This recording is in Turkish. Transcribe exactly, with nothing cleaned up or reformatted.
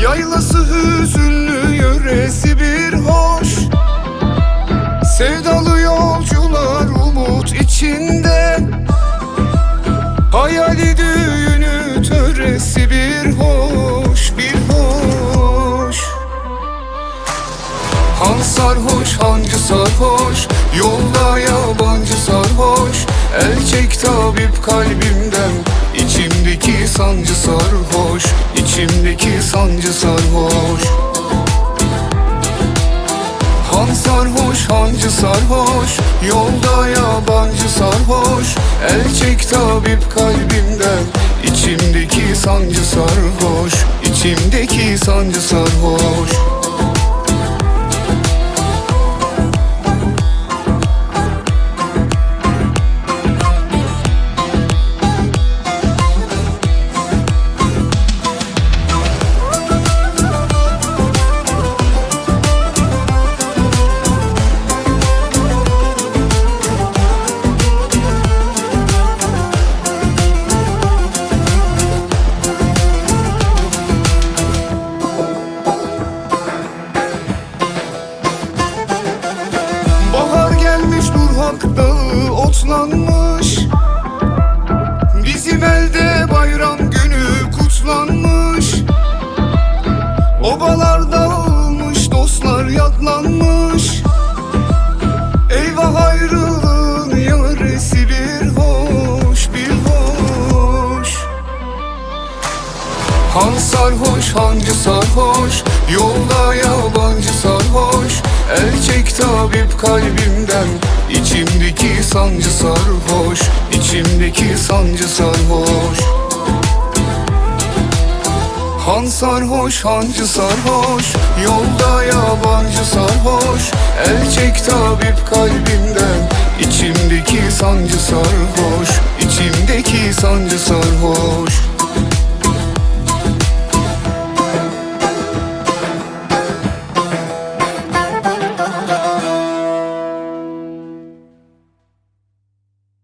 Yaylası hüzünlü, yöresi bir hoş. Sevdalı yolcular umut içinde. Hayali düğünü, töresi bir hoş, bir hoş. Han sarhoş, hancı sarhoş, yolda yabancı sarhoş. El çek tabip kalbimden, içimdeki sancı sarhoş, içimdeki sancı sarhoş. Han sarhoş, hancı sarhoş, yolda yabancı sarhoş. El çek tabip kalbimden, içimdeki sancı sarhoş, içimdeki sancı sarhoş. Hak dağı otlanmış, bizim elde bayram günü kutlanmış. Obalar dağılmış, dostlar yatlanmış. Eyvah ayrılığın yöresi bir hoş, bir hoş. Han sarhoş, hancı sarhoş, yolda yabancı sarhoş. El çek tabip kalbimden, İçimdeki sancı sarhoş, içimdeki sancı sarhoş. Han sarhoş, hancı sarhoş, yolda yabancı sarhoş. El çek tabip kalbimden, içimdeki sancı sarhoş, içimdeki sancı sarhoş.